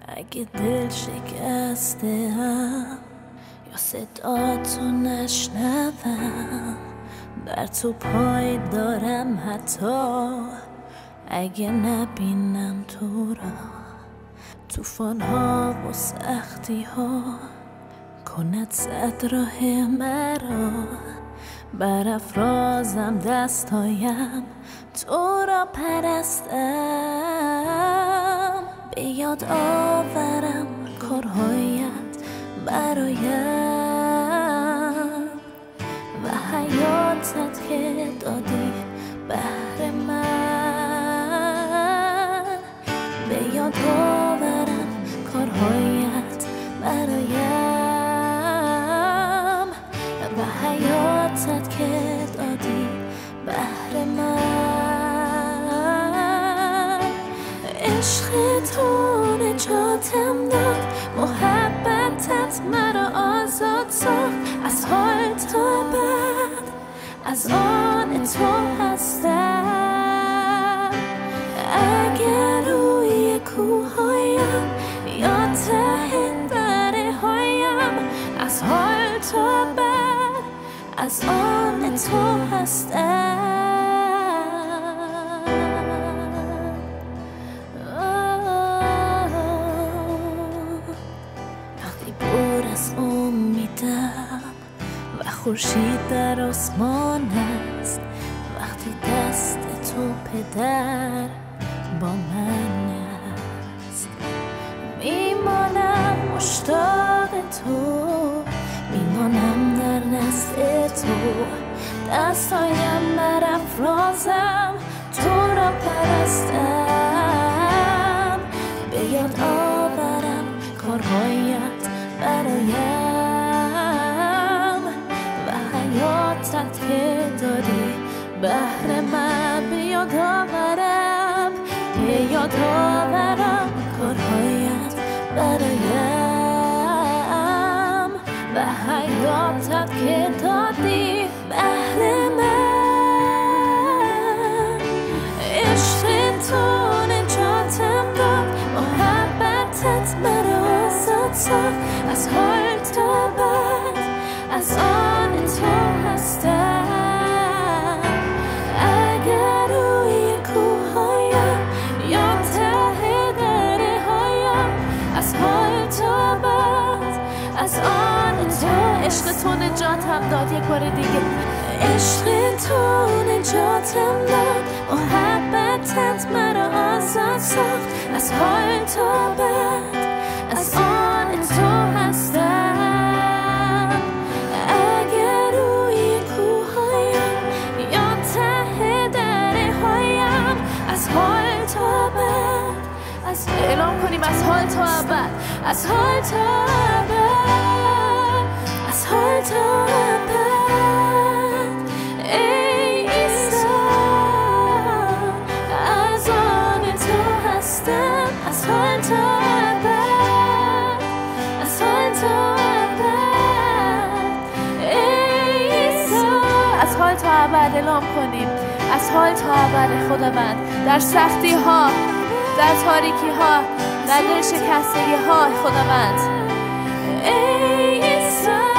اگه دل شکسته هم یا صدا تو نشنوم، در تو پای دارم حتی اگه نبینم تو را. توفان ها و سختی ها کند صد راه مرا، برافرازم دستایم تو را پرستم. به یاد آورم کارهایت برایم و حیاتت که دادی بهر من. به یاد آورم کارهایت برایم و حیاتت که دادی بهر من. عشق تو نجاتم داد، محبتت مرا آزاد ساخت. از حال تا بعد از آن تو هستم. اگر روی کوهایم یا ته دره هایم، از حال تا بعد از آن تو هستم. وقتی پر از امیدم و خورشید در آسمان است، وقتی دست تو پدر با من است، میمانم مشتاق تو، میمانم در نزد تو. دستایم برافرازم تو را پرستم. به یاد آورم کارهایت برایم و حیاتت که دادی بهر من. به یاد آورم، به یاد آورم کارهایت برایم و حیاتت که دادی بهر من. عشق تو نجاتم داد، محبتت مرا آزاد ساخت. از حال تا بعد از آن تو هستم. اگر روی کوهایم یا ته دره هایم، از حال تا بعد از آن تو. عشق تو نجاتم داد، یک بار دیگه. عشق تو نجاتم داد، محبتت مرا آزاد ساخت. از حال تا بعد از آن تو هستم. اگر روی کوهایم یا ته دره هایم، از حال تا بعد از اعلام کنیم از حال تا ابد، از حال تا ابد، از حال تا ابد. ای عیسی از آن تو هستم. از حال تا ابد، از حال تا ابد. ای عیسی از حال تا ابد اعلام کنیم. از حال تا ابد خداوند، در سختی ها، در تاریکی ها، در دل شکستگی ها خداوند. ای عیسی